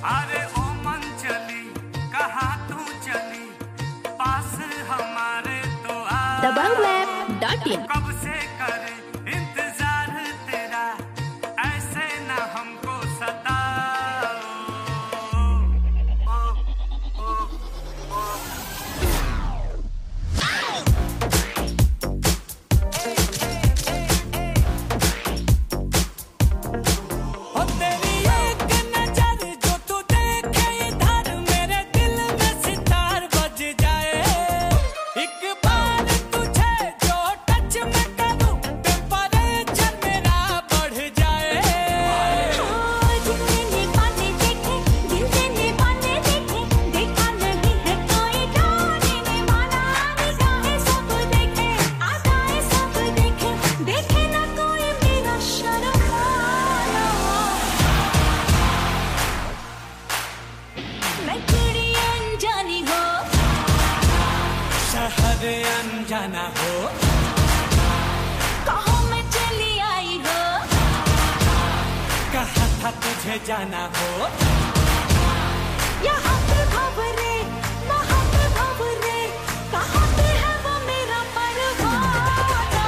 अरे ओ मन चली कहाँ तू चली पास हमारे तो आ दबंगweb.in कब से करे इंतजार तेरा ऐसे ना हमको सताओ ओ, ओ, ओ। शहर अनजाना हो कहाँ मैं चली आई हो कहा था तुझे जाना हो यहाँ पे खबरें वहाँ पे खबरें कहाँ पे है वो मेरा परवाना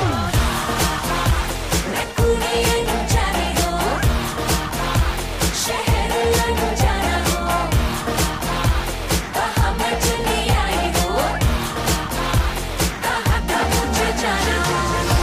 मैं पूरी अनजानी हो शहर अनजाना हो कहाँ मैं चली आई हो कहाँ था मुझे जाना हो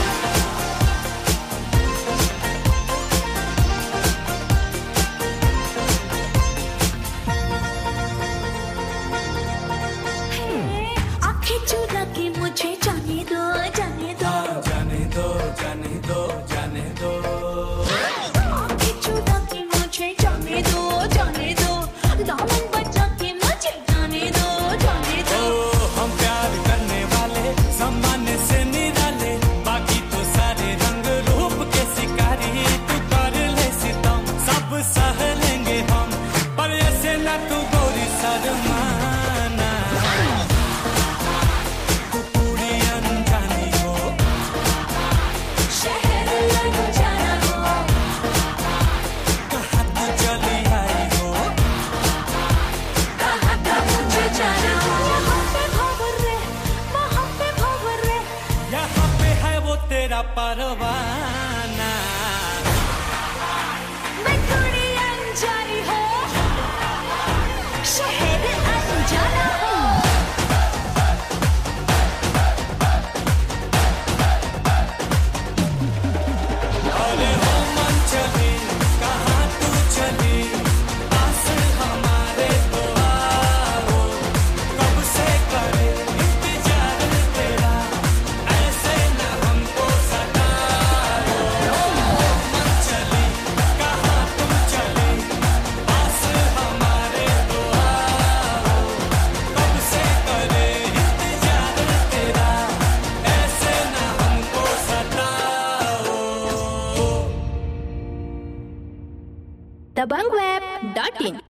आंखें चुरा के मुझे जाने दो जाने दो जाने दो जाने दो जाने दो आंखें चुरा के मुझे जाने दो जाने दो दामन बचा के मुझे जाने दो जाने दो हम प्यार करने वाले सामान्य से निराले बाकी तो सारे रंग रूप के शिकारी तू कर ले सितम सब सह लेंगे हम पर ऐसे ना तू गौरी शर्माना तू पूरी अनजानी हो शहर अनजाना हो कहाँ तू चली आई हो कहाँ था मुझे जाना हो यहाँ पे खबरें वहाँ पे खबरें यहाँ पे है वो तेरा परवाना मैं थोड़ी अनजानी हो शहर अनजाना हो अरे हो मन चली कहाँ तू चली पास हमारे तो आओ कब से करे इंतजार तेरा ऐसे न हमको सताओ मन चली कहाँ तू चली पास हमारे तो आओ कब से करे इंतजार तेरा ऐसे न हमको सताओ दबंगweb.in